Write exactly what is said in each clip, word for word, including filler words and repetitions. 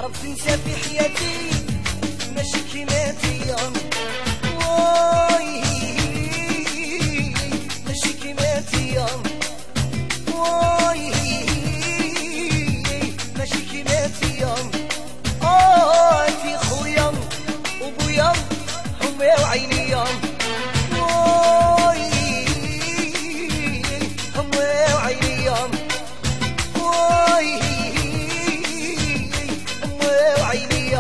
عرفت نسى في حياتي ماشي كيماتي واي ماشي كيماتي واي ماشي كيماتي اه انتي خويا وبويا حمي وعيني واي حمي وعيني واي حمي وعيني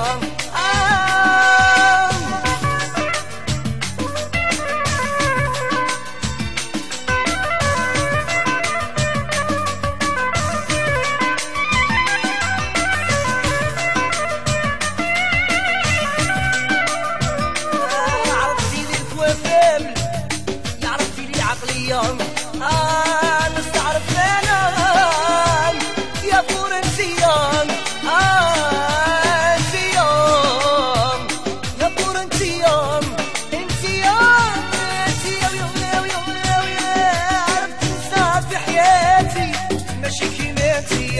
آه نستعرف أنا يا فورنسيان آه انتيام يا فورنسيان انتيام انتيام يا يا يا يا عرفت نساعد في حياتي ماشي كيماتي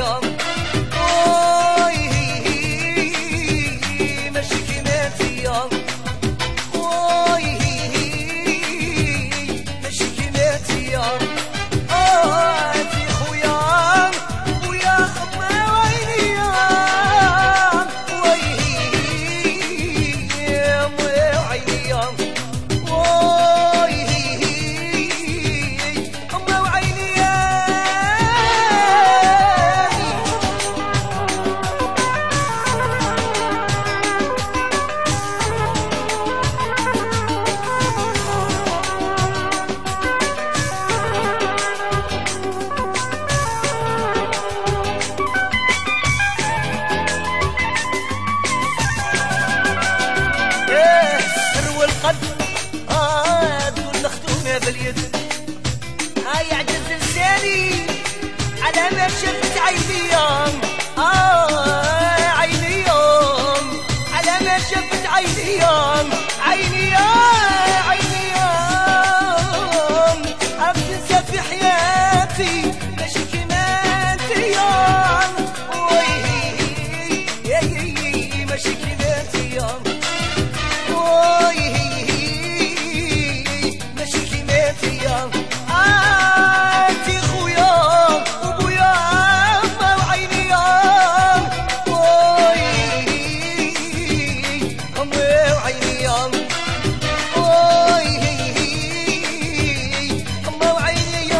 واي ماشي كيماتي واي باليد هاي عجز لساني على ما شفت عيني آه عيني على ما شفت عيني عيني عيني أبتسى في حياتي ماشي كيماتي وي ماشي كيماتي وي انتي خويا وبويا ما وعيني واي امي وعيني واي امي وعيني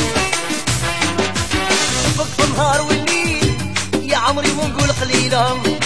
عمري ونقول قليلا